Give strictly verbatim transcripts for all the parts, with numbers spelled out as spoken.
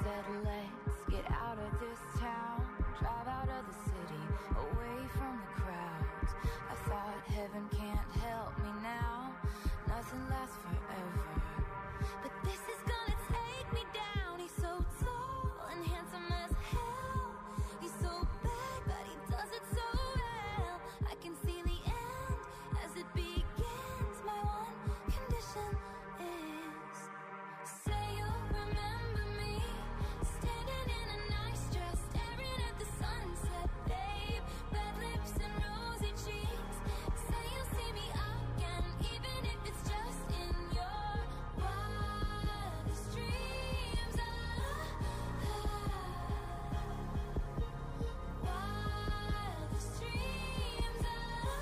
said, let's get out of this town, drive out of the city, away from the crowds. I thought heaven can't help me now, nothing lasts forever. But this is gonna take me down. He's so tall and handsome as hell. He's so bad, but he does it so well. I can see the end as it begins. My one condition is, say you'll remember me, standing in a nice dress, staring at the sunset, babe. Red lips and rosy cheeks. Say you'll see me again, even if it's just in your wildest dreams. Ah, ah, wildest dreams. Ah,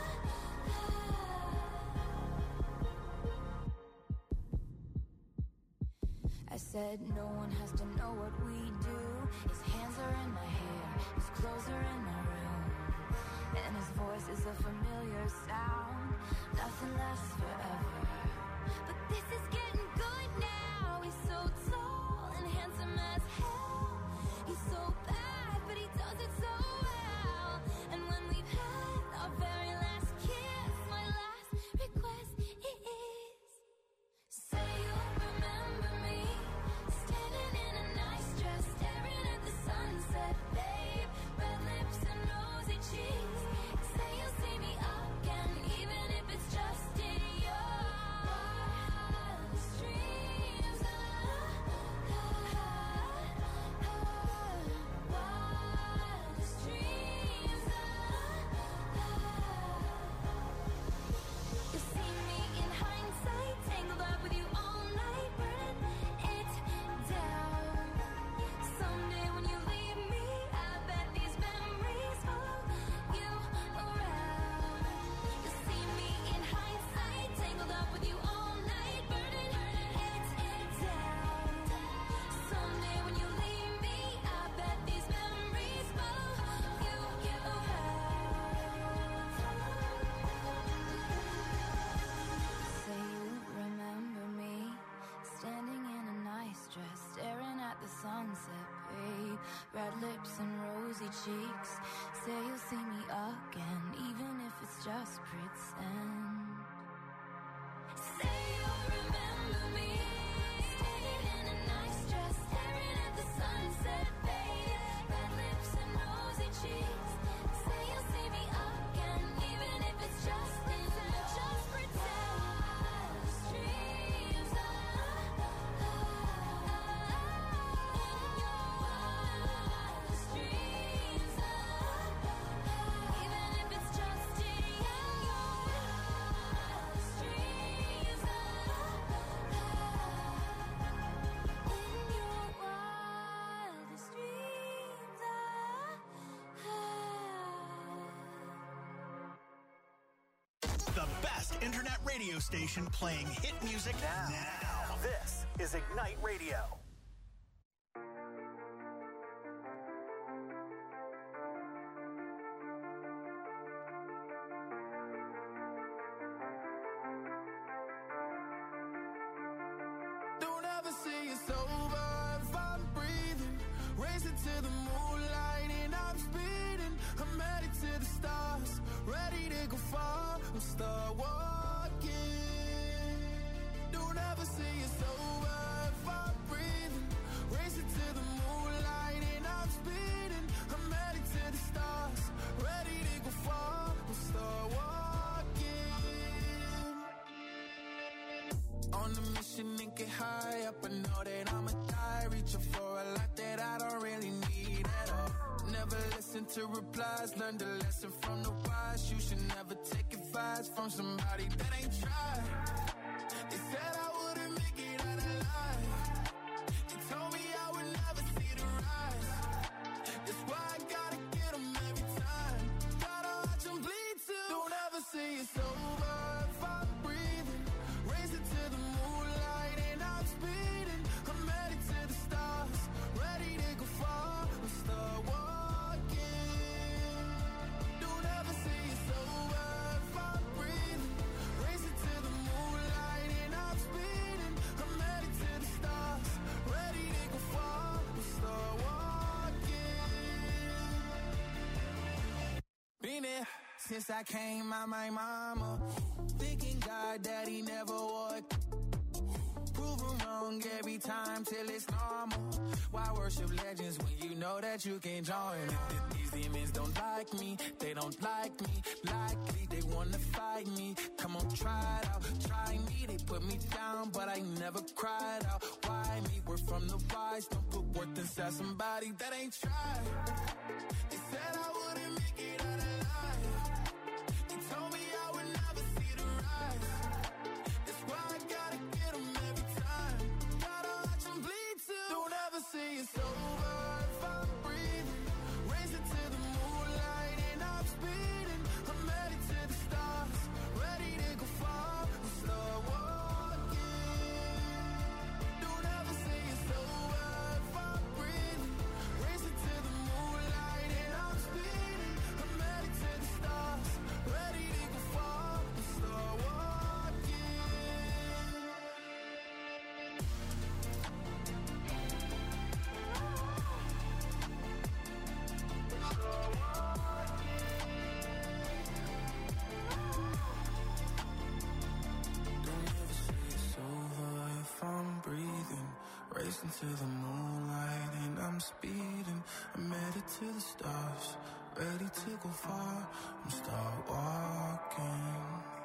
ah. I said no one has to know what we do. His hands are in my hair, his clothes are in my room, and his voice is a familiar sound. Nothing lasts forever, but this is getting good now. He's so tall and handsome as hell. He's so bad, but he does it so well. And when we've had our very last kiss, my last request is, say you'll remember me, standing in a nice dress, staring at the sunset, babe. Red lips and rosy cheeks. Say you'll see me again, even if it's just in your wildest dreams. Ah, ah, ah, wildest dreams. Ah, ah. You see me in hindsight, tangled up with you all night, burning it down. Someday when you leave me, I bet these memories follow you around. You see me in hindsight, tangled up with you all night, burning it down. Someday when you leave me, I bet these memories follow you around. Say you remember me, standing in a nice dress, staring at the sunset, babe. Red lips and rosy cheeks. Say you'll see me again, even if it's just pretend. Say you'll remember me, standing in a nice dress, staring at the sunset, babe. Red lips and rosy cheeks. Say you'll see me again, even if it's just in just pretend. Wildest dreams. Ah, ah, in your wildest dreams. Ah, even if it's just in your wildest dreams. Ah, in your wildest dreams. Ah, The best internet radio station playing hit music now. now. This is Ignite Radio. Don't ever say it's over if I'm breathing. Racing to the moonlight and I'm speeding. I'm headed to the stars, ready to go far. We'll start walking. Don't ever say it's over if I'm breathing. Racing to the moonlight and I'm speeding. I'm headed to the stars, ready to go far. We'll start walking. On a mission and get high up, I know that I'ma die, reaching for a lot that I don't really need at all. Never listen to replies, learn the lesson from the wise. You should never take advice from somebody that ain't tried. They said I wouldn't make it out alive. They told me I would never see the rise. That's why I gotta get 'em every time. Gotta watch 'em bleed too. Don't ever say it's over if I'm breathing. Racing to the moonlight and I'm speeding. I'm headed to the stars, ready to go far. We'll start walking. Don't ever say it's over if I'm breathing. Racing to the moonlight and I'm speeding. I'm headed to the stars. Since I came out my mama, thinking God that he never would. Proven wrong every time till it's normal. Why worship legends when you know that you can join? These demons don't like me, they don't like me. Likely they wanna fight me. Come on, try it out, try me. They put me down, but I never cried out. Why me? We're from the wise. Don't put worth inside somebody that ain't tried. They said I wouldn't make it out alive. They told me I would never see the rise. That's why I gotta get them every time. Gotta watch them bleed too. Don't ever say it's over if I'm breathing. Raise it to the moonlight and I'm speeding. I'm headed to the stars, ready to go far and start walking. Don't ever say it's over if I'm breathing. Raise it to the moonlight and I'm speeding. I'm headed to the stars, ready to go far and start walking. Don't ever say it's over if I'm breathing. Racing to the moonlight and I'm speeding. I'm headed to the stars, ready to go far and start walking.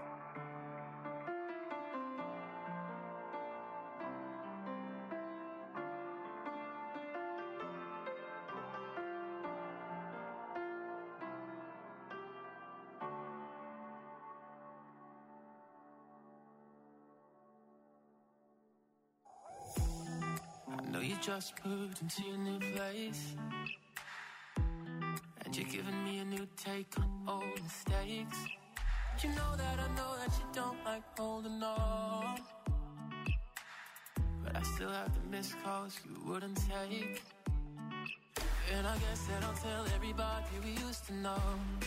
I know you just moved into your new place, and you're giving me a new take on old mistakes. You know that I know that you don't like holding on, but I still have the missed calls you wouldn't take. And I guess that I'll tell everybody we used to know.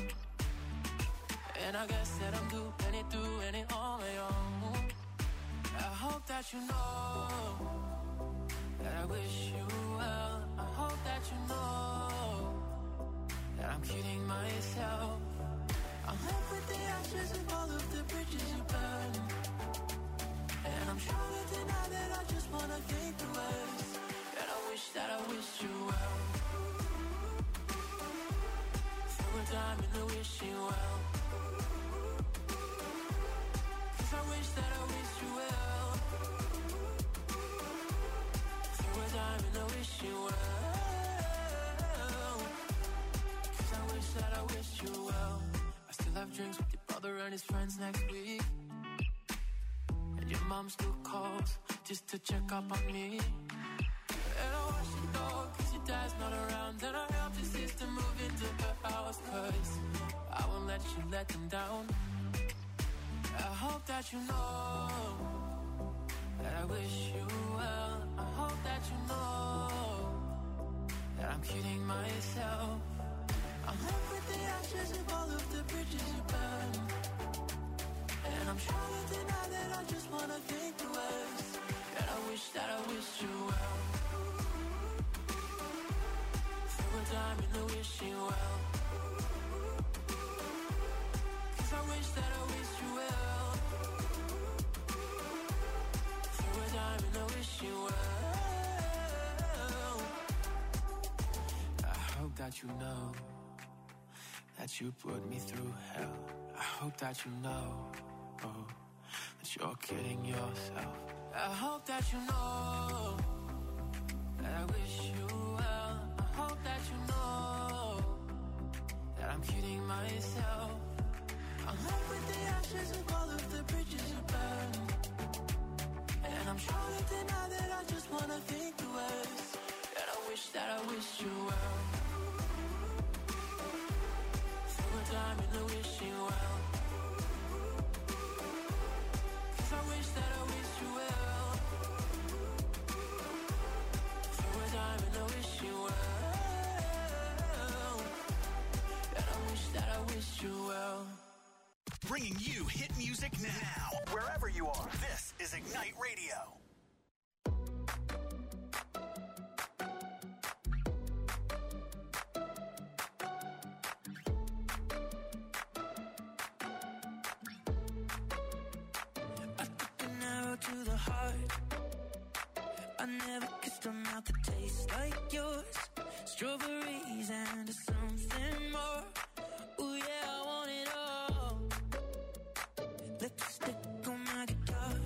And I guess that I'm doing it, doing it on my own. I hope that you know that I wish you well. I hope that you know that I'm kidding myself. I'm left with the ashes of all of the bridges you burned, and I'm trying to deny that I just wanna think the worst. And I wish that I wished you well. Throw a dime in the wishing well, 'cause I wish that I wished you well. Throw a dime in the wishing well, 'cause I wish that I wished you well. I still have drinks with your brother and his friends next week, and your mom still calls just to check up on me. And I watch you go 'cause your dad's not around, and I help your sister move into her house 'cause I won't let you let them down. I hope that you know that I wish you well. I hope that you know that I'm kidding myself. I'm left with the ashes of all of the bridges you burned, and I'm trying to deny that I just wanna think the worst. And I wish that I wished you well. Throw a dime in the wishing well, 'cause I wish that I wished you well. Throw a dime in the wishing well. I hope that you know that you put me through hell. I hope that you know, oh, that you're kidding yourself. I hope that you know that I wish you well. I hope that you know that I'm kidding myself. I'm left with the ashes of all of the bridges you burned, and I'm trying to deny that I just wanna think the worst. And I wish that I wished you well. Throw a dime in the wishing well, 'cause I wish that I wished you well. Throw a dime in the wishing well, and I wish that I wished you well. Bringing you hit music now, wherever you are. This is Ignite Radio. heart. I never kissed a mouth that tastes like yours. Strawberries and something more. Ooh yeah, I want it all. Lipstick on my guitar.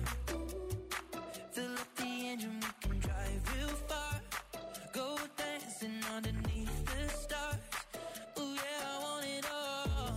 Fill up the engine, we can drive real far. Go dancing underneath the stars. Ooh yeah, I want it all.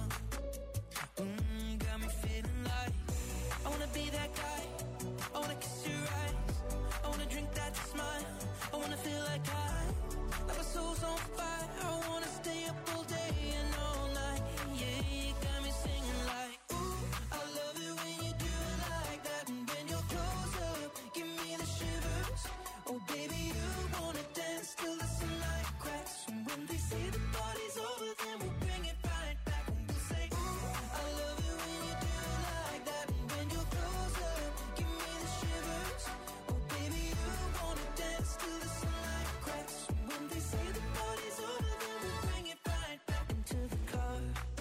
Mm, got me feeling like I wanna be that guy. I wanna kiss your eyes. I wanna drink that smile. I wanna feel like I, like my soul's on fire. I wanna stay up all day and all night. Yeah, you got me singing like, ooh, I love it when you do it like that. And when you're close up, give me the shivers. Oh baby, you wanna dance till the sunlight cracks. And when they say the party's over, then we'll bring it right back. And we'll say, ooh, I love it when you do it like that. And when you're close up, give me the shivers. Oh baby, you wanna dance till the sunlight cracks. And when they say the party's over, then we'll bring it right back into the car.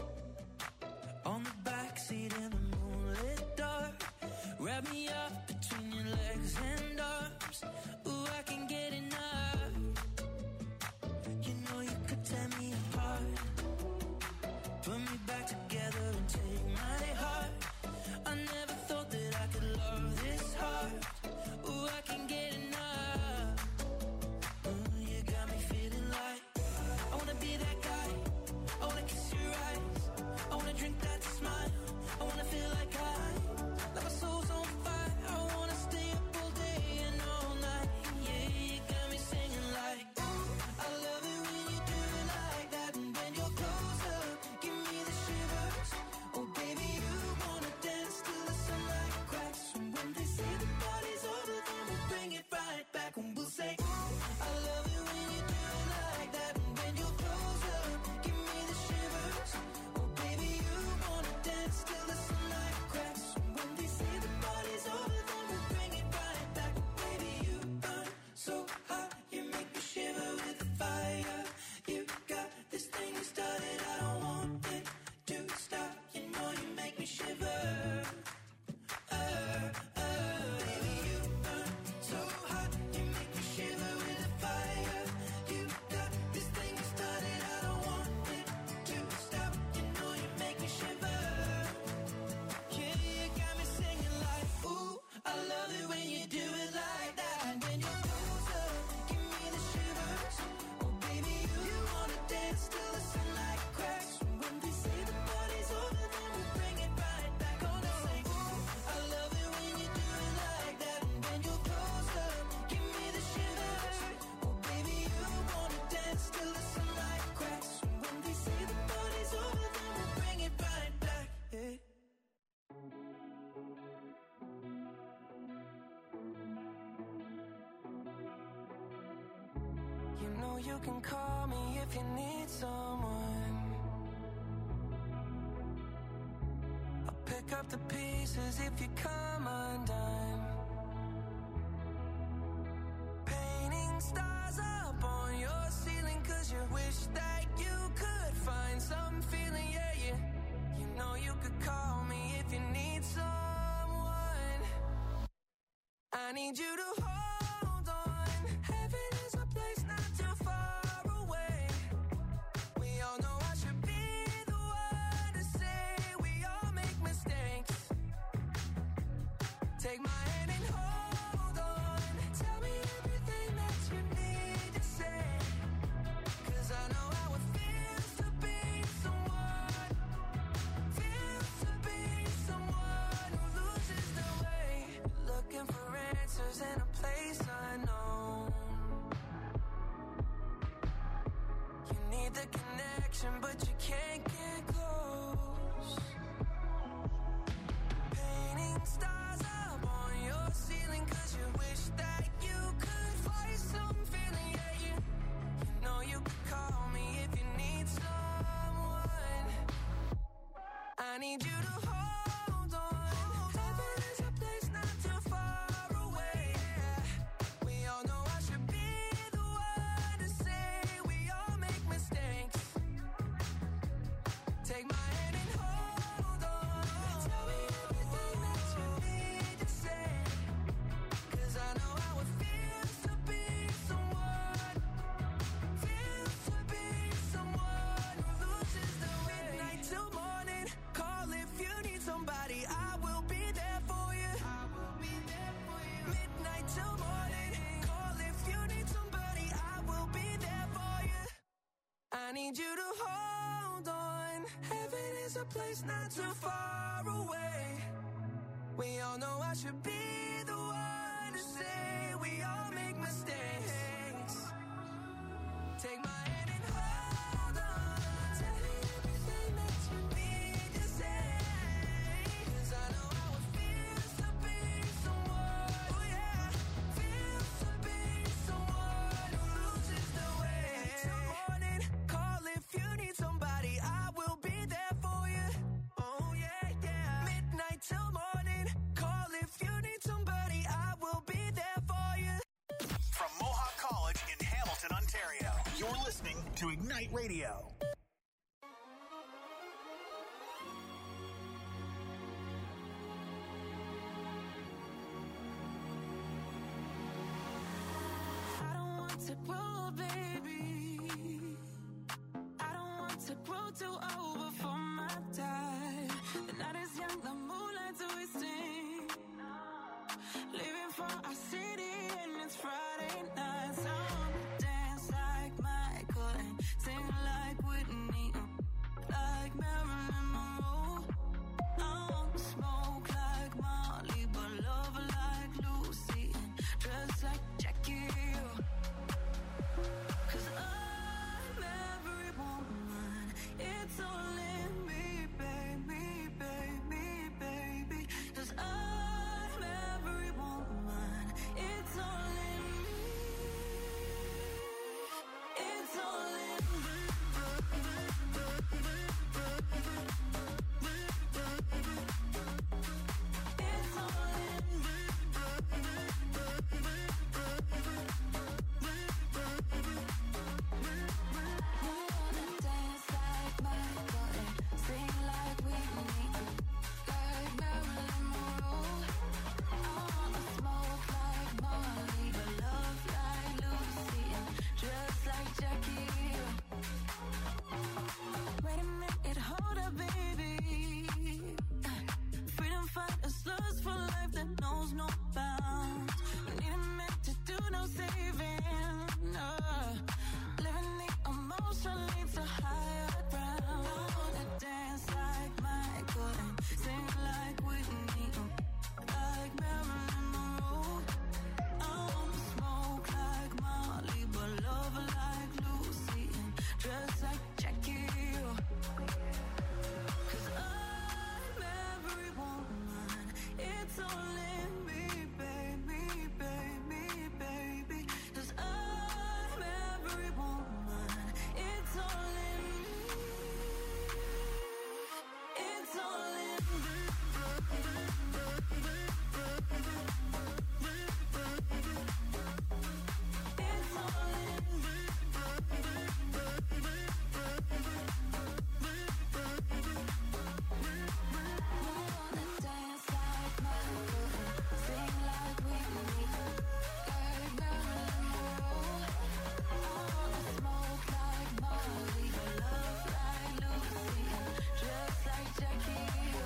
On the backseat in the moonlit dark. Wrap me up between your legs and arms. Ooh, I can get enough. You know you could tear me apart. Put me back together and take my heart. I never thought that I could love this hard. Ooh, I can get enough. Ooh, you got me feeling like I wanna be that guy. I wanna kiss your eyes. I wanna drink that smile. I wanna feel like I, like my soul's on fire. I wanna stay up all day and all night. Yeah, you got me singing like, ooh, I love it when you do it like that. And when you're close up, give me the shivers. Oh baby, you wanna dance till the sunlight cracks. And when they say the party's over, then we'll bring it right back. And we'll say, ooh, I love it when you do it like that. And when you're close up, give me the shivers. Oh baby, you wanna dance till the sunlight cracks. And when they say the party's over, then we'll bring it right back. Baby, you burn so hot, you make me shiver with the fire. You got this thing you started, I don't want it to stop. You know you make me shiver. Uh, uh, baby, you burn so hot, you make me shiver with the fire. You got this thing you started, I don't want it to stop. You know you make me shiver. Yeah, you got me singing like, ooh, I love it when you do it like that. And when you're close up, give me the shivers. Oh baby, you wanna dance till the sunlight cracks. And when they say the party's over, then we'll bring it right back. Oh no, say, ooh, I love it when you do it like that. And when you're close up, give me the shivers. Oh baby, you wanna dance till the sunlight cracks. And when they say the party's over, then we'll bring it right back. Yeah. You know you can call me if you need someone. I'll pick up the pieces if you come undone. Painting stars up on your ceiling, cause you wish that you could find some feeling, yeah, yeah. You know you could call me if you need someone. I need you to hold on. Heaven is a place not too far away. We all know I should be the one to say we all make mistakes. Take my hand and hold on. Tell me everything that you need to say. Cause I know how it feels to be someone. Feels to be someone who loses their way. Looking for answers in a place I need you to hold on. Heaven is a place not too far away. We all know I should be the one to say we all make mistakes. Take my hand and hold on. Tell me everything that you need to say. 'Cause I know how it feels to be someone, oh yeah, feels to be someone who loses the way. Till morning, call if you need somebody, I will be there for you. Oh yeah, yeah. Midnight till morning, call if you need somebody, I will be there for you. From Mohawk College in Hamilton, Ontario, you're listening to Ignite Radio. I don't want to grow, baby. I don't want to grow too old before my time. The night is young, the moonlight's twisting. Living for our city and it's Friday night. So I wanna dance like Michael and sing like Whitney, like Marilyn Monroe. I wanna smoke like Molly, but love like Lucy and dress like Jackie. 'Cause I'm every woman, it's all in me, baby, baby, baby. 'Cause I'm every woman, it's all in me, it's all in me. It's all in me. We wanna dance like Michael and sing like Whitney, like Marilyn Monroe. I wanna smoke like Molly, but love like Lucy and dress like Jackie. Wait a minute, hold up, baby. Freedom fighters, lust for life that knows no bounds. We need a minute to do no saving. Uh, living the emotion leads to higher ground. I wanna dance like Michael and sing like Whitney, like Marilyn Monroe. I wanna smoke like Molly, but love like Lucy and dress like Jackie. 'Cause I'm every woman, it's all in me, baby, baby, baby. 'Cause I'm every woman, it's all in me, it's all in me. It's all in me. We wanna dance like Michael and sing like Whitney, like Marilyn Monroe. I wanna smoke like Molly, but love like Lucy and dress like Jackie.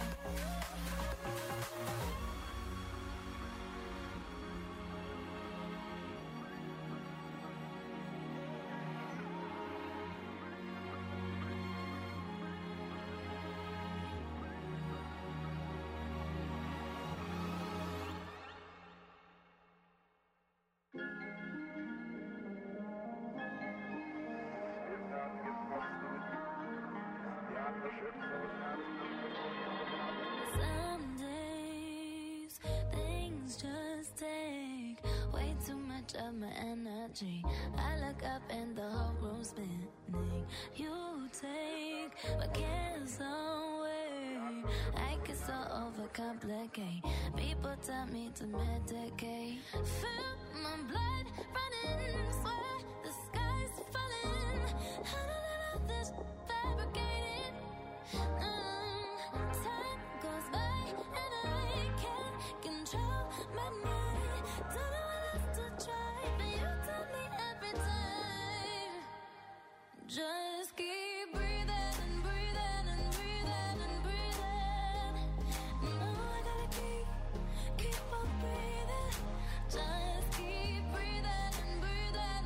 Some days things just take way too much of my energy. I look up and the whole room's spinning. You take my cares away. I get so overcomplicate. People tell me to medicate. Feel my blood running, swear the sky's falling. I don't know this fabricated. Um, time goes by and I can't control my mind. Don't know what else to try, but you tell me every time. Just keep breathing and breathing and breathing and breathing. No, I gotta keep, keep on breathing. Just keep breathing and breathing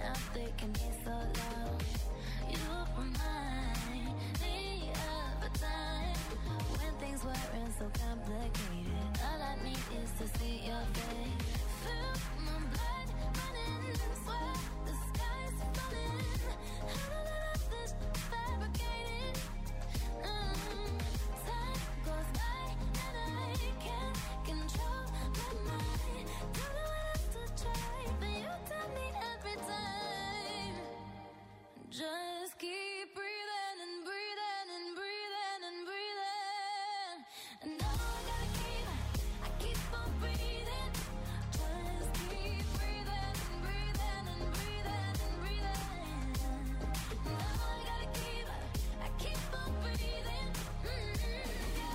mouth, they can be so loud. You remind me of a time when things weren't so complicated. All I need is to see your face. Feel my blood running, sweat, the sky's falling. How do I love this fabricated? Mm. Time goes by and I can't control my mind. Don't know what else to try, but you tell me every time. Just keep breathing and breathing and breathing and breathing. And now I gotta keep, I keep on breathing. Just keep breathing and breathing and breathing and breathing. Now I gotta keep, I keep on breathing. Mm-hmm.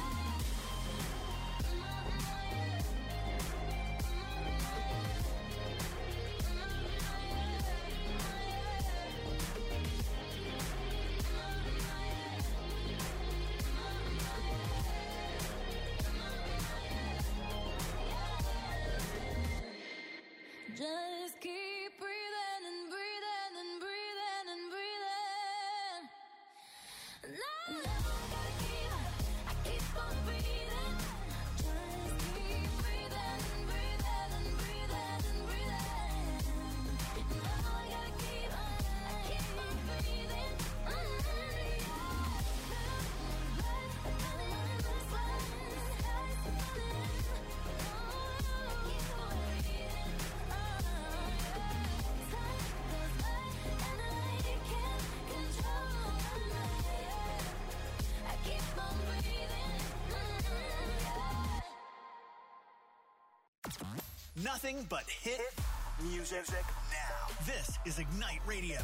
Just keep breathing and breathing and breathing and breathing. Now I gotta keep, I keep on breathing. Just keep breathing and breathing and breathing and breathing. Now I gotta keep, I keep on breathing. Nothing but hit music now. This is Ignite Radio.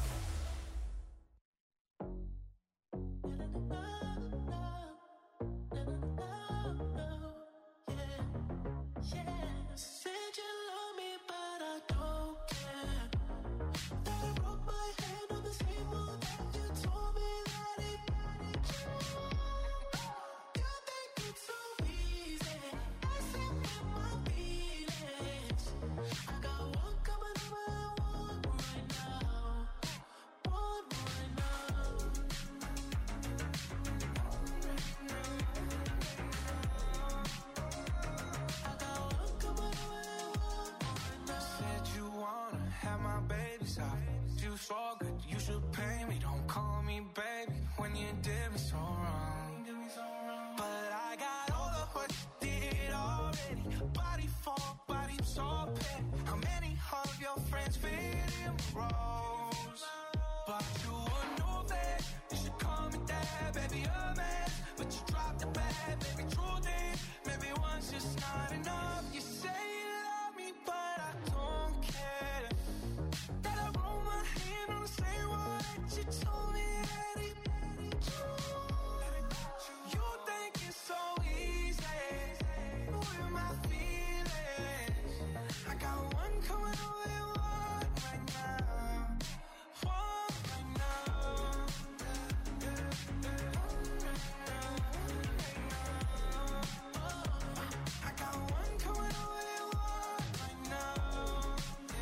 Said you love me, but I don't care. That I broke my hand on the table, and you told me that it mattered you. You think it's so easy, messing with my feelings. I got one coming over and one right now, one right now. I got one coming over and one right now. Said you wanna have my babies out. You so good, you should pay me. Don't call me baby when you did me so wrong. But I got all of what you did already. Body for body, so petty. How many of your friends fit in roles? But you would know that you should call me dad, baby, a man. But you dropped the bag, baby, truth is, maybe one's just not enough. You say you love me, but I don't care. That I roll my hand on the same one that you told me that it mattered you. You think it's so easy with my feelings. I got one coming over and one right now, one right now. I got one coming over and one right now.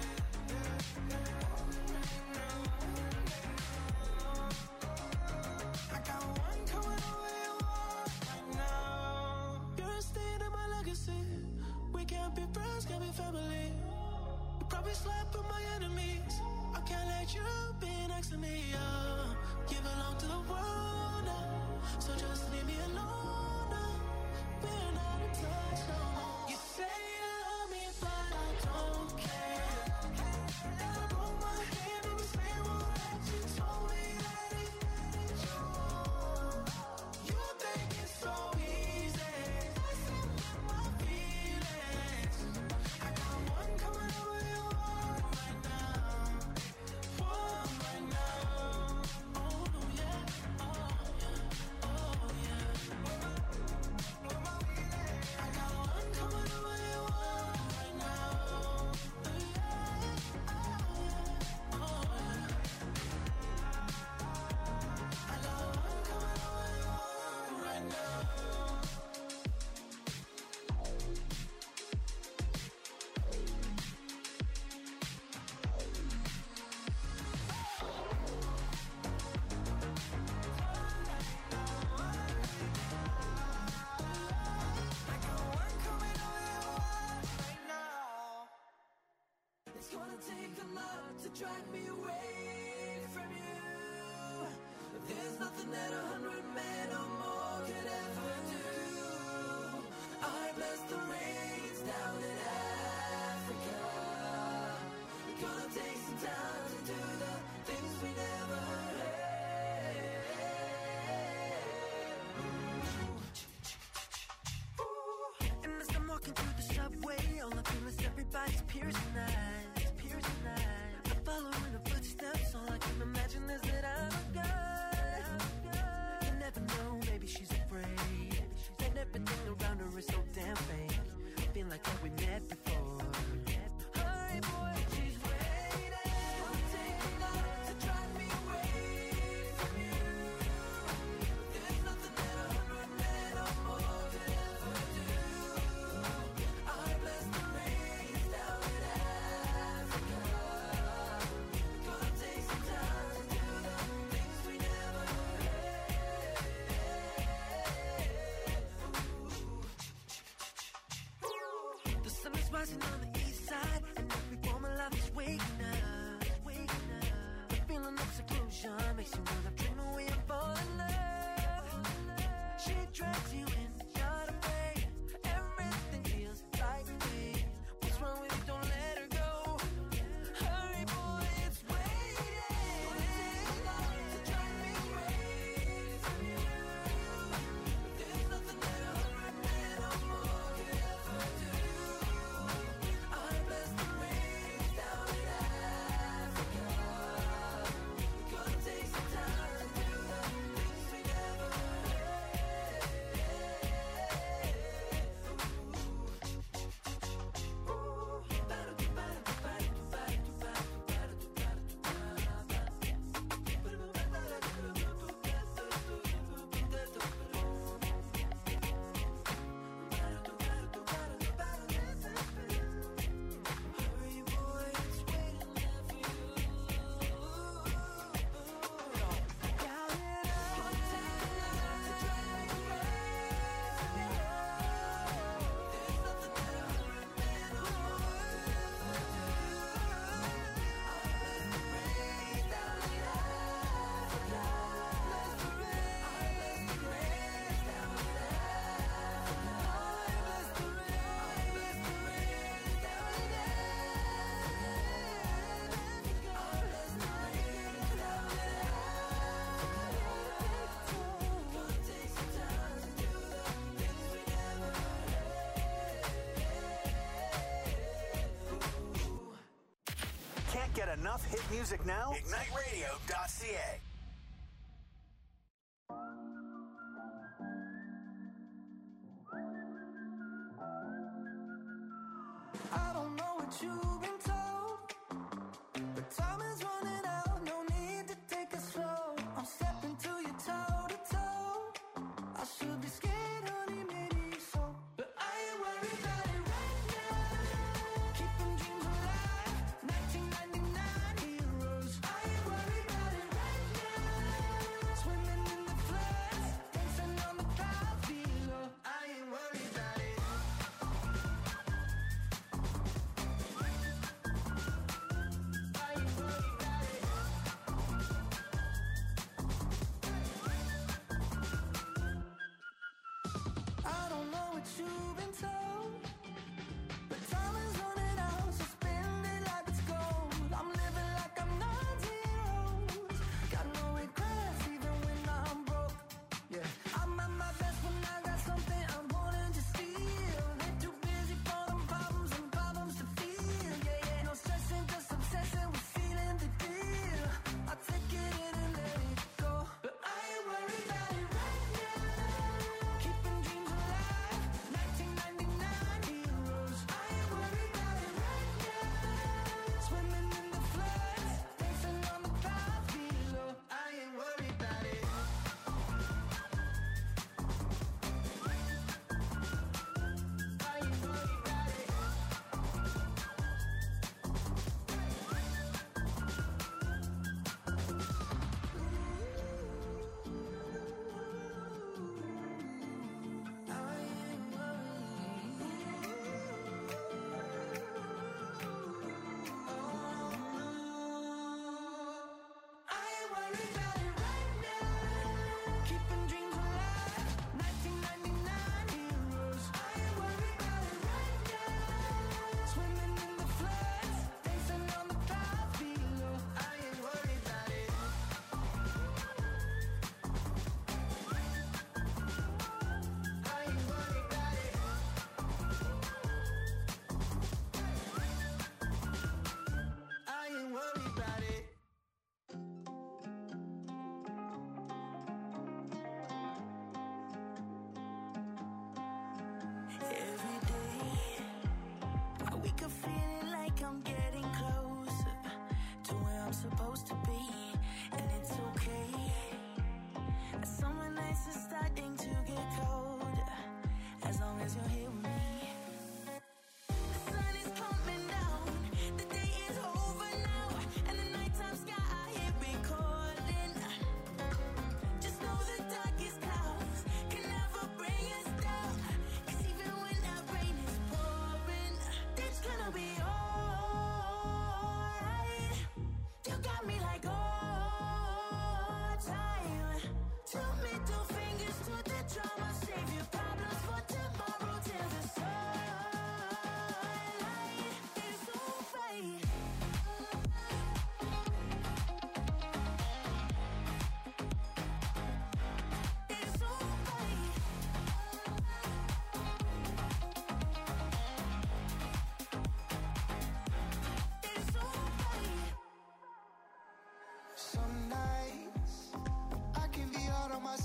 I got one coming over and one right now. You're a stain in my legacy. We can't be friends, can't be family. You probably slept with my enemies. I can't let you be next to me. Uh, you belong to the world now, so just leave me alone now. We're not in touch no more. You say you love me, but I don't care. And I broke my hand on the same one that you told me that it mattered you. You think it's so easy, messing with my feelings. I got one coming over and one right now, drag me away from you. There's nothing that a hundred men or more could ever do. I bless the rains down in Africa. We're gonna take some time to do the things we never had. And as I'm walking through the subway, all I feel is everybody's piercing eyes, piercing eyes. I'm following the footsteps, all I can imagine is that I'm a god. You never know, maybe she's afraid, and everything around her is so damn fake. I feel like that we met before. Hi boy, she's waiting. Gonna take a lot to drive me away from you. There's nothing that a hundred men or more could ever do. I bless the rains down in Africa. Gonna take some time to do the things we never had. The sun is rising on the east side, and every woman alive is waking up, waking up. The feeling of seclusion makes you wanna dream away and fall in love. She drags you in, you're afraid. Everything feels right to me. What's wrong with you? Don't let her go. Hurry, boy, it's waiting. To drive me away from you. There's nothing that a hundred men or more could ever do. I bless the rains down in Africa. We're gonna take some time to do the things we never Hurry, boy, it's waiting there for you. Count it up. Take a lot to drive me away from you. There's nothing that a hundred men or more could ever do. I bless the rains down in Africa. Bless the rains. I bless the rains down in Africa. I bless the rains. I bless the rains down in Africa. I bless the rains down in Africa. Gonna take some time to do the things we never had. Can't get enough hit music now? ignite radio dot c a. I don't know what you've been told, but time is running out. No need to take it slow. I'm stepping to you toe to toe. I should be scared, honey, maybe so, but I ain't worried about it right now. Keeping dreams alive, nineteen ninety-nine heroes. I ain't worried about it right now. Swimming in the floods, dancing on the clouds below. I ain't worried about it. I ain't worried about it.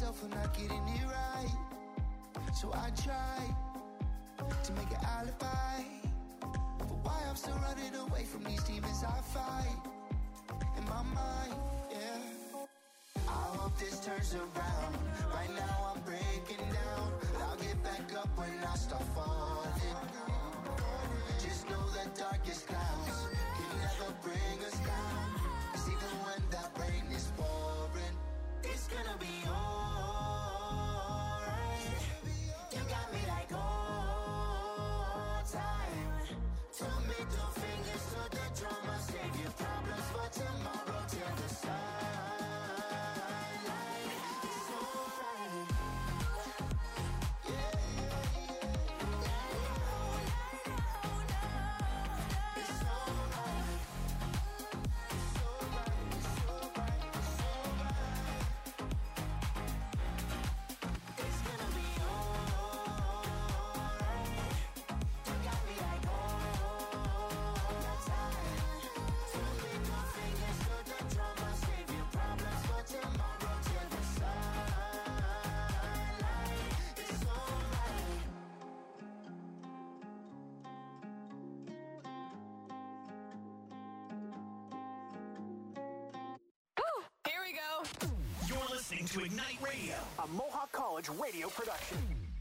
myself for not getting it right. So I try to make an alibi for why I'm still running away from these demons I fight in my mind, yeah. I hope this turns around. Right now I'm breaking down, but I'll get back up when I start falling. Just know the darkest clouds can never bring us down. 'Cause even when that rain is pouring, it's gonna be alright. You got me like all time. Two middle fingers to the drum. I'll save your problems for tomorrow till the sunlight. It's alright. Yeah, yeah, yeah. It's alright. It's alright. It's alright. It's alright. It's gonna be alright. You got me like all the time. Two middle fingers to the drum. I'll save your problems for tomorrow till the sunlight. It's alright. Here we go. You're listening to Ignite Radio, a Mohawk College radio production.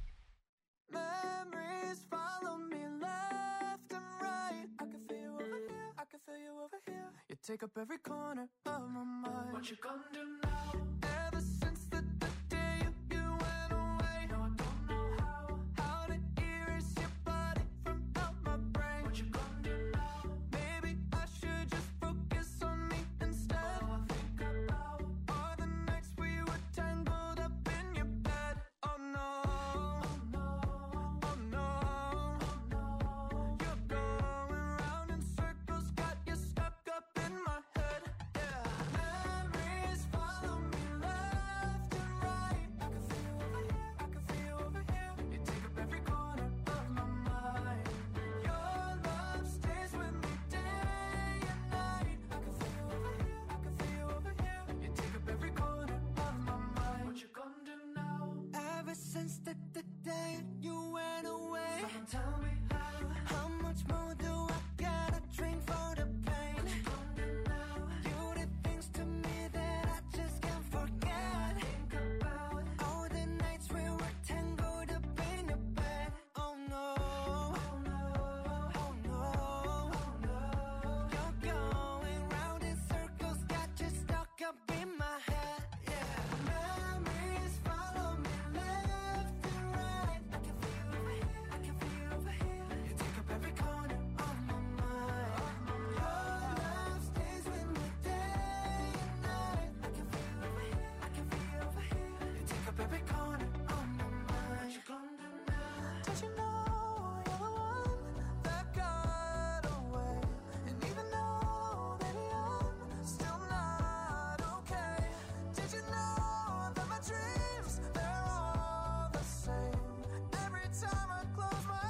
Memories follow me left and right. I can feel you over here, I can feel you over here. You take up every corner of my mind. What you gonna do now? Ever since the, the day you, you went away, no, I don't know how, how to erase your body from out my brain. What you gonna do now? Maybe I should just focus on me instead. All I think about are the nights we were tangled up in your bed. Oh no, oh no, oh no, oh no. You're going round in circles, got you stuck up in my head. Yeah, memories follow me left and right. I can feel you over here, I can feel you over here. You take up every corner of my mind. Your love stays with me day and night. I can feel you over here, I can feel you over here. You take up every corner of my mind. What you gonna do now? Ever since the, the day you went away, someone tell me how. How much more do I gotta drink for the pain? What you gonna do now? You did things to me that I just can't forget. Think about all the nights we were tangled up in your bed. Oh no, oh no, oh no, oh no. You're going round in circles, got you stuck up in my head. Yeah, memories follow me left and right. I can feel you over here, I can feel you over here. You take up every corner of my mind. Your love stays with me day and night. I can feel you over here, I can feel you over here. You take up every corner of my mind. What you gonna do now? Don't you know you're the one that got away? And even though, baby, I'm still not okay. Did you know that my dreams, they're all the same? Every time I close my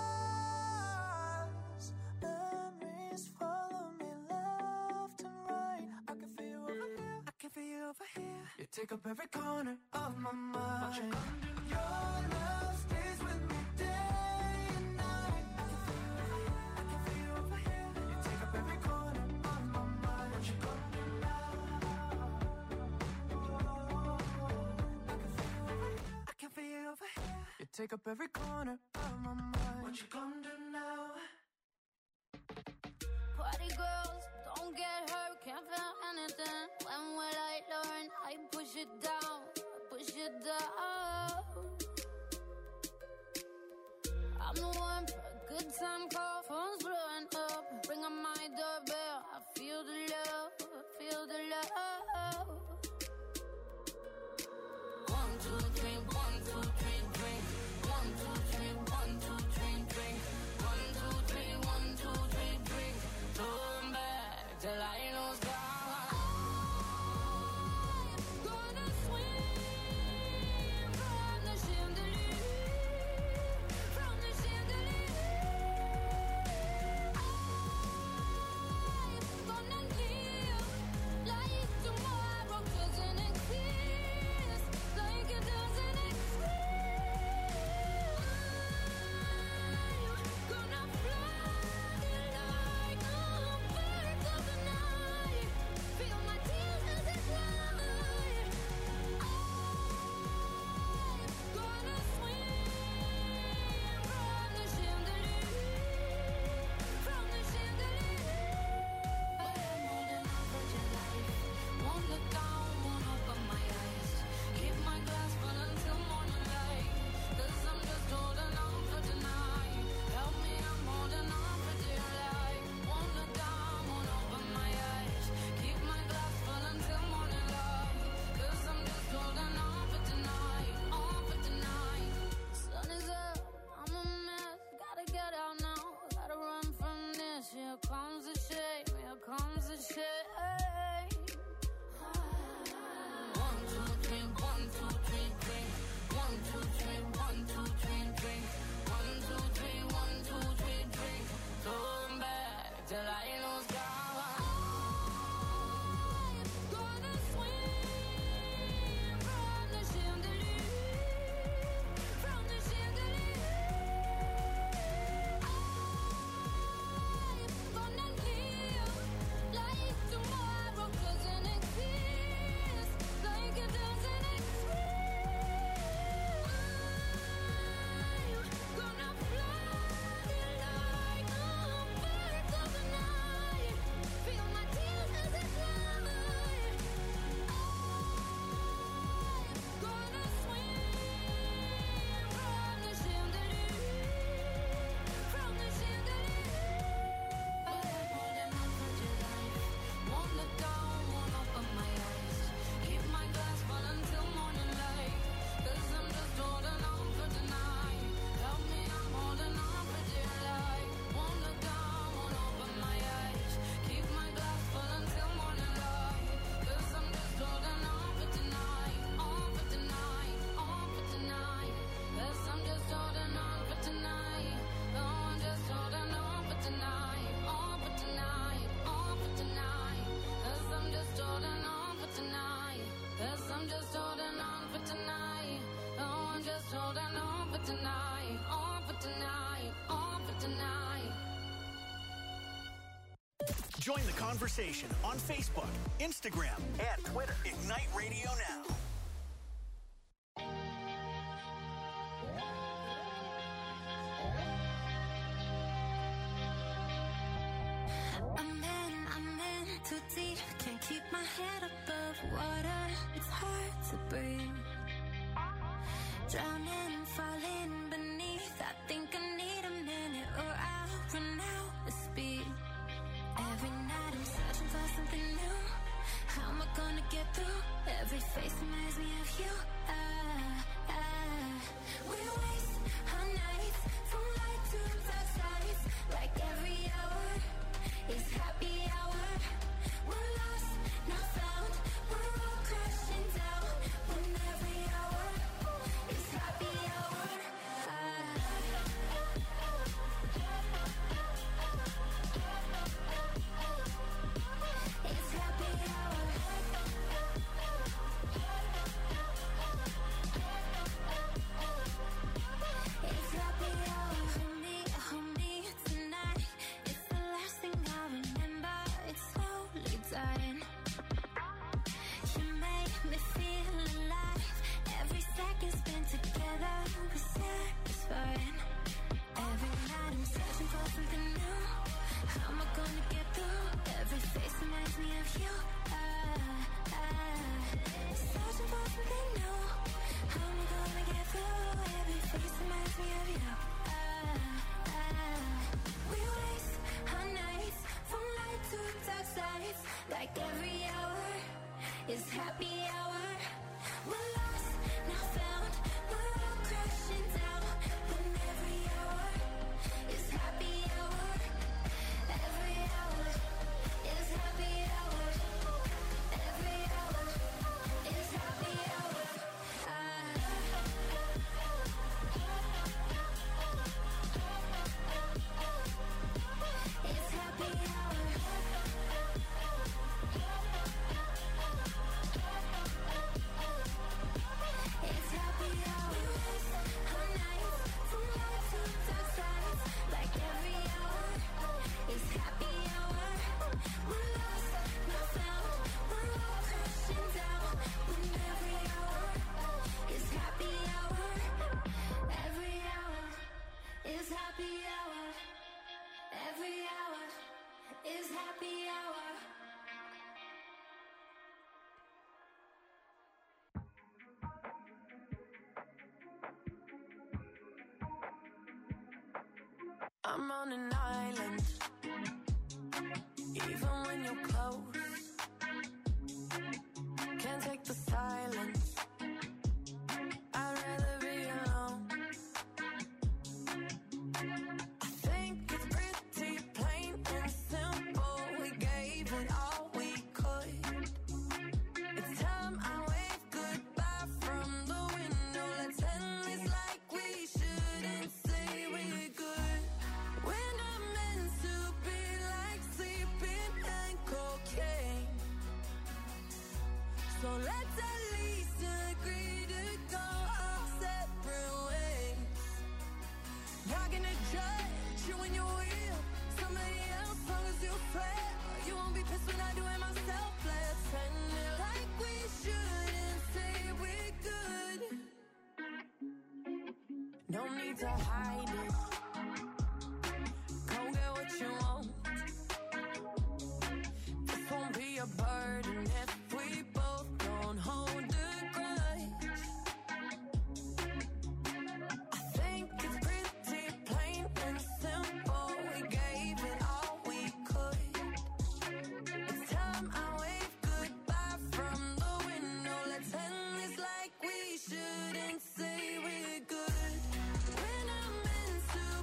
eyes, memories follow me left and right. I can feel you over here, I can feel you over here. You take up every corner of my mind. What you gonna do? Your love stays with me day and night. I can feel you over here, I can feel you over here. You take up every corner of my mind. What you gonna do now? I can feel you over here, I can feel you over here. You take up every corner of my mind. What you gonna do now? Party girls, don't get hurt, can't feel anything. When will I learn? I push it down, push it down. I'm the one for a good time call, phone's blowing up. Ring on my doorbell, I feel the love, I feel the love. One, two, three, one, two, three, drink. One, two, three, one, two, three, drink. One, two, three, one, two, three, drink. Turn back till I lose God. I'm gonna swim from the chandelier, from the chandelier. I'm gonna live like tomorrow doesn't exist, like conversation on Facebook, Instagram, and Twitter. Ignite Radio Now. I'm in, I'm in too deep. Can't keep my head above water. It's hard to breathe. Drowning, falling beneath. I think I need a minute or I'll run out of speed. Every night I'm searching for something new. How am I gonna get through? Every face reminds me of you. Ah, ah. We waste our nights from light to dark sides. Like every hour is happy hour. We're lost, not found. We're all crashing down. When every hour is happy hour. Ah. It's happy hour. It's happy hour. Hold me, hold me tonight. It's the last thing I remember. It's slowly dying. You make me feel alive. Every second spent together was satisfying. Every night I'm searching for something new. How am I gonna get through? Every face reminds me of you. Ah, ah. Searching for something new. How am I gonna get through? Every face reminds me of you. Ah, ah. We waste our nights from light to dark sides. Like every hour is happy hour. We're lost, not found. We're all crashing down. When every hour is happy hour. Every hour is happy hour. Every hour is happy hour. Ah. It's happy hour. It's happy hour. We waste our nights from light to dark sides. Like every hour is happy hour. We're lost, not found. We're all crashing down. When every hour is happy hour. Every hour is happy hour. Every hour is happy hour. I'm on an island, even when you're close. Can't take the silence. I'd rather be alone. I think it's pretty plain and simple. We gave it all we could. It's time I wave goodbye from the window. Let's end this like we shouldn't say we're good. We're not meant to be like sleeping and cocaine. So let's at least agree to go our separate ways. Not gonna judge you when you're real. Somebody else, long as you swear. You won't be pissed when I do it myself. Let's end it like we shouldn't say we're good. No need to hide it. Go get what you want. This won't be a burden if we both don't hold a grudge. I think it's pretty plain and simple. We gave it all we could. It's time I wave goodbye from the window. Let's end this like we shouldn't say we're good. We're not meant to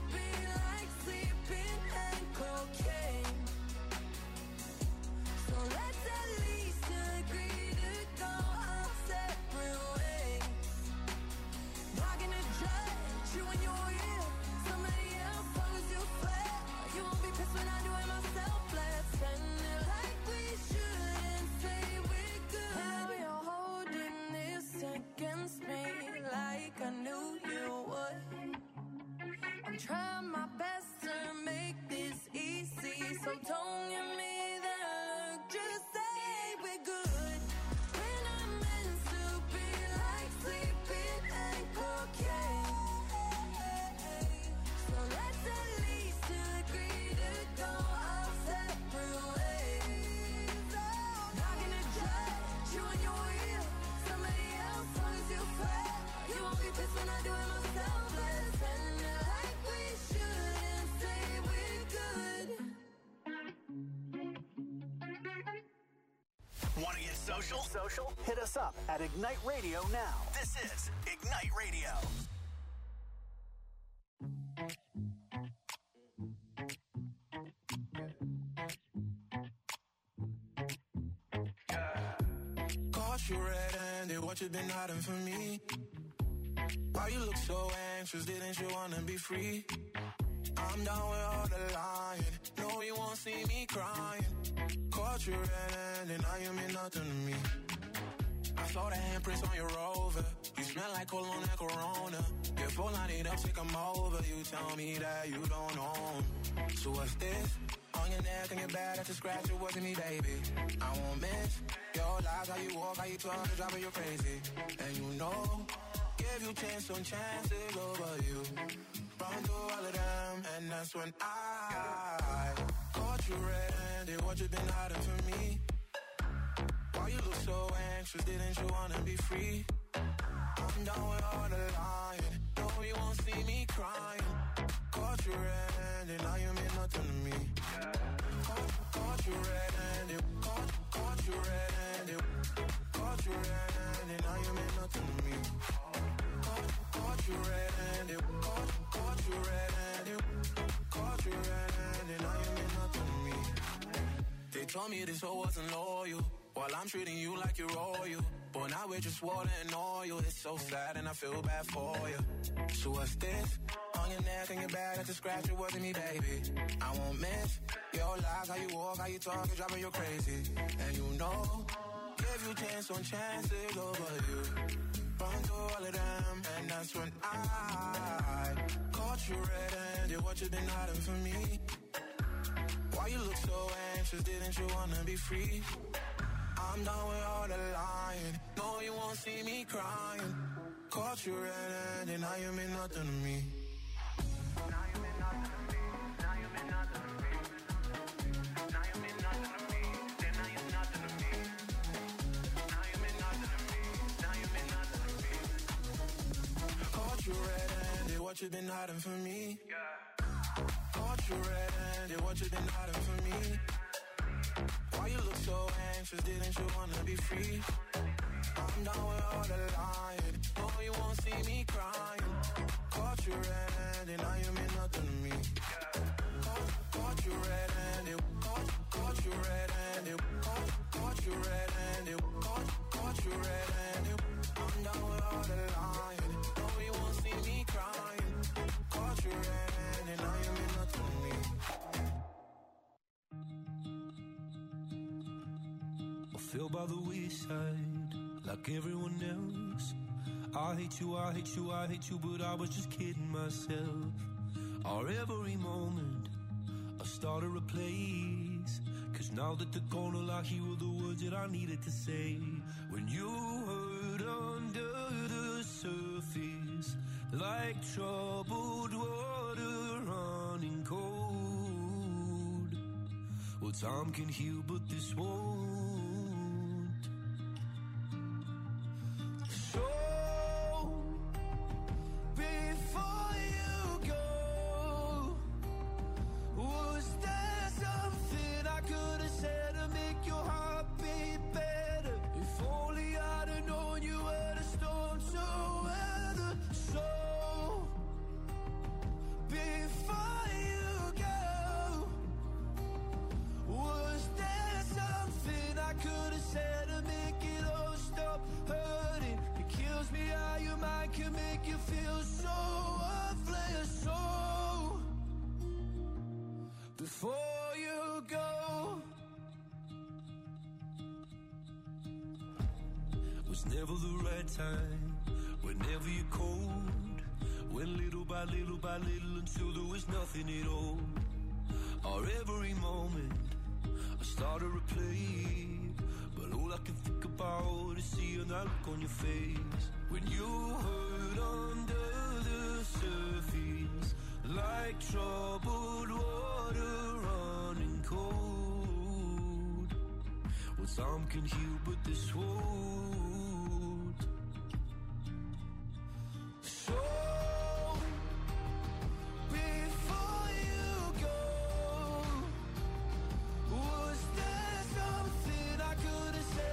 Want to get social? Social? Hit us up at Ignite Radio now. This is Ignite Radio. Caught you red-handed, what you been hiding from me? Why you look so anxious, didn't you wanna be free? I'm down with all the lying, no you won't see me crying. Caught you red-handed, now you mean nothing to me. I saw the handprints on your Rover, you smell like cologne and Corona. Before I need up, take 'em over, you tell me that you don't own. So what's this? On your neck and your back, that's a scratch, it wasn't me, baby. I won't miss your lies, how you walk, how you talk, it's driving you crazy. And you know, give you chance on chances over you. Run through all of them, and that's when I caught you red-handed, what you been hiding from me? Why you look so anxious, didn't you wanna be free? I'm down with all the lying, no you won't see me crying. Caught you red-handed, now you mean nothing to me. Caught, caught you red-handed, caught, caught you red-handed, caught you red-handed, now you mean nothing to me. Caught, caught you red-handed, caught, caught you red-handed, caught you red-handed, now you mean nothing to me. They told me this hoe wasn't loyal, while I'm treating you like you're royal. But now we're just water and oil. It's so sad and I feel bad for you. So what's this? On your neck and your back, that's a scratch, it wasn't me, baby. I won't miss your lies, how you walk, how you talk, it's driving you crazy. And you know, give you chance on chances over you. Run through all of them, and that's when I caught you red-handed, what you been hiding from me? Why you look so anxious, didn't you wanna be free? I'm done with all the lying, no you won't see me crying. Caught you red-handed, now you mean nothing to me. Now you mean nothing to me, now you mean nothing to me. Now you mean nothing to me, then now you're nothing to me. Now you mean nothing to me, now you mean nothing to me. Caught you red-handed, what you been hiding from me? Caught you red-handed, what you been hiding from me? Why you look so anxious, didn't you wanna be free? I'm down with all the lying, no you won't see me crying. Caught you red-handed, now you mean nothing to me. Caught, caught you red-handed, caught, caught you red-handed, caught, caught you red-handed, caught, caught you red-handed. I'm down with all the lying, no you won't see me crying. Caught you red-handed, now you mean nothing to me. Fell by the wayside, like everyone else. I hate you, I hate you, I hate you, but I was just kidding myself. Our every moment, I started a place. Cause now that they're gone, all I hear were the words that I needed to say. When you hurt under the surface, like troubled water running cold. Well, time can heal, but this won't. So, before you go, was there something I could have said to make your heart beat better? If only I'd have known you were the storm to weather. So, before you go, was there something I could have said to make it all stop hurting? It kills me how your mind can make you feel so worthless. So, before you go, was never the right time, whenever you're cold. Went little by little by little until there was nothing at all. Our every moment, I started to play, but all I can think about is seeing that look on your face. When you hurt under the surface, like troubled water running cold. Well, time can heal, but this won't. So, before you go, was there something I could have said?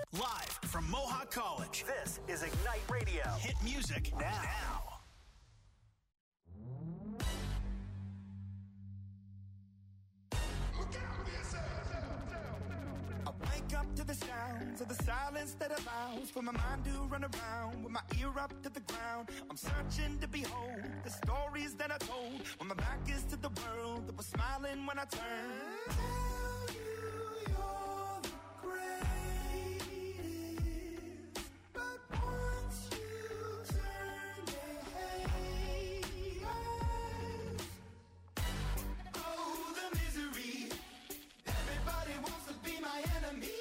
Live from Mohawk College, this is Ignite Radio. Hit music now. now. I wake up to the sounds of the silence that allows for my mind to run around with my ear up to the ground. I'm searching to behold the stories that I told when my back is to the world that was smiling when I turned. Tell you you're the greatest, but once you turn, they hate us. Oh, the misery. Everybody wants to be my enemy.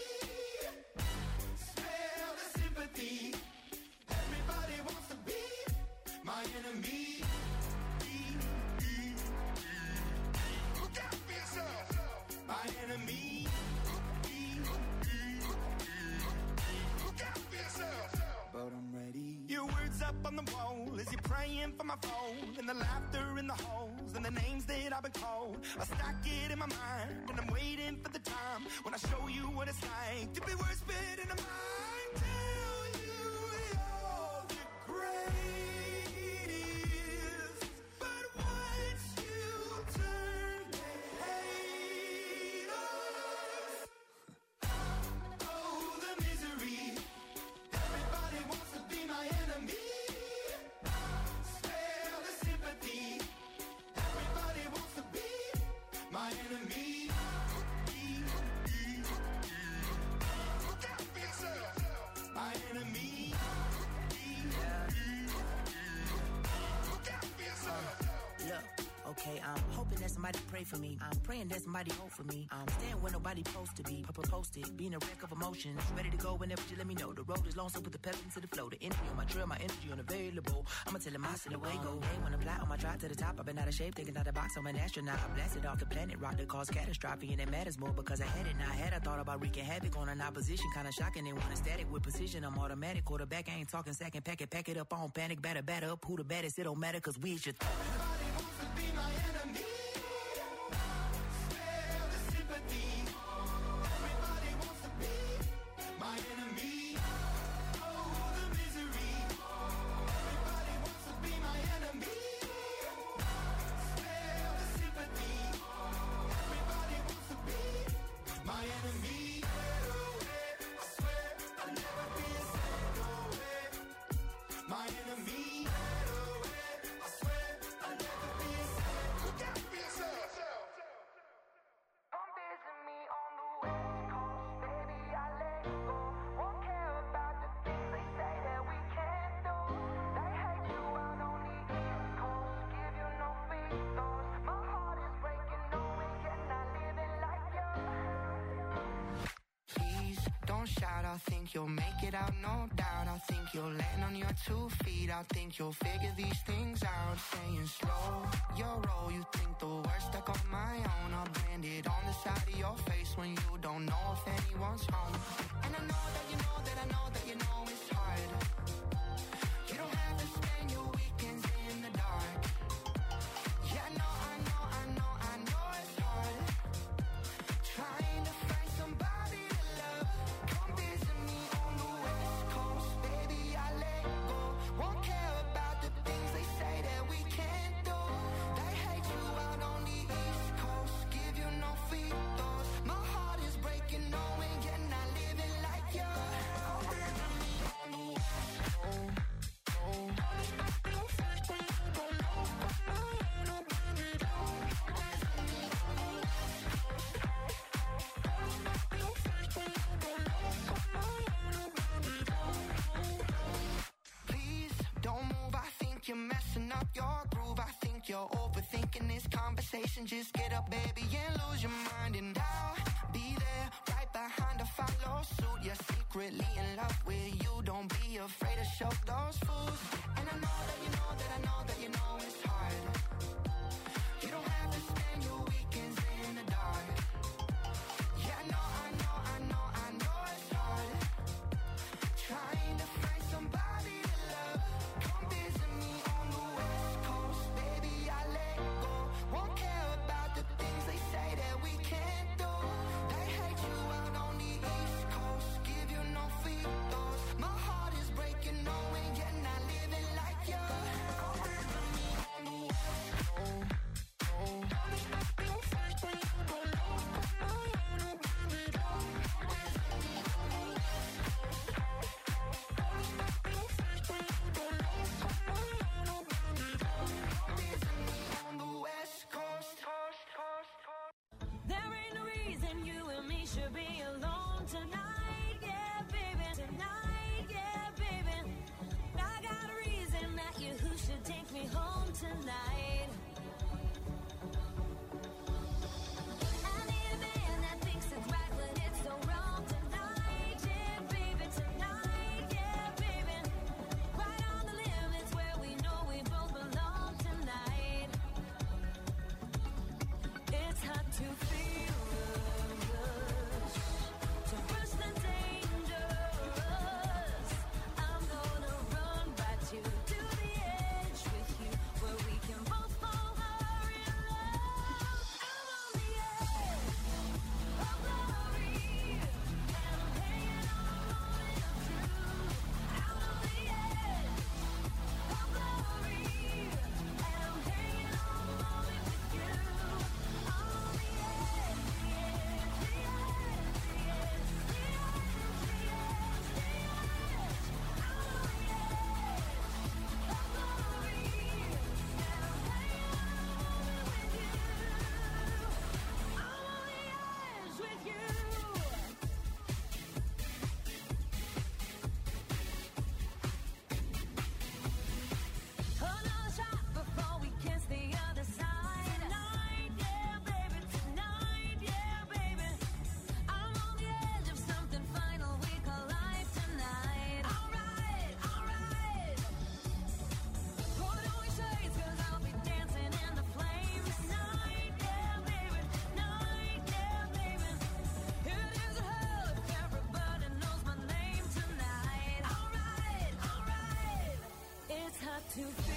Smell the sympathy. Everybody wants to be my enemy. Look out for yourself. My enemy. Look out for yourself. But I'm ready. Your words up on the wall as you're praying for my phone, and the laughter in the halls and the names that I've been called. I stack it in my mind and I'm waiting for the time when I show you what it's like to be worse fit in a mind. Tell you you're the greatest, but once you turn, they hate us. Oh, the misery. Everybody wants to be my enemy. Spare the sympathy. Everybody wants to be my enemy. Look out for yourself. My enemy. Look out for yourself. Look, okay, I'm hoping that somebody pray for me. I'm praying that somebody hope for me. I'm staying where nobody supposed to be. Papa posted, being a wreck of emotions. Ready to go whenever you let me know. The road is long, so put the pedal into the flow. The energy on my trail, my energy unavailable. I'ma tell him I see the way go. Hey, when I'm fly on my drive to the top, I've been out of shape, thinking out of the box. I'm an astronaut. I blasted off the planet, rock that caused catastrophe, and it matters more because I had it. Now I had I thought about wreaking havoc on an opposition, kinda shocking. And when it's static with precision, I'm automatic. Quarterback, I ain't talking second, pack it, pack it up on panic, batter, batter up. Who the baddest? It don't matter, cause we should. Everybody wants to be my enemy. Spare the sympathy. Everybody wants to be my enemy. Oh, the misery. Everybody wants to be my enemy. Spare the sympathy. Everybody wants to be my enemy. I swear I'll never be a second away. My enemy. I swear I'll never be a second. Look out for yourself. Come visit me on the West Coast, baby, I let go. Won't care about the things they say that we can't do. They hate you out on the East Coast, give you no free throws. My heart is breaking, knowing you're not living like you. Please don't shout, I think you'll make it out, no doubt. I think you'll land on your two feet. I think you'll figure these things out. Saying slow your roll, you think the worst stuck on my own. I'll brand it on the side of your face when you don't know if anyone's home. And I know that you know that I know that you know it's hard. You don't have to spend your weekends in the dark. Yeah, I know, I know, I know, I know it's hard. Trying to find somebody to love. Come visit me on the West Coast, baby, I let go. Won't care about the things they say that we can't do. They hate you out on the East Coast, give you no free throws. My heart is breaking, knowing you're not living like you. Come visit me on the West Coast. Please don't move, I think you're messing up your groove. I think you're overthinking this conversation. Just get up, baby, and lose your mind. And I'll be there right behind to follow suit. You're secretly in love with you. Don't be afraid to show those fools. And I know that you know that I know that you know it's hard. You don't have to spend your weekends in the dark. Yeah, I know, I know, I know, I know it's hard. Trying to find somebody to love. Come visit me on the West Coast, baby, I let go. Won't care about the things they say that we can't do. They hate you out on the East Coast, give you no to feel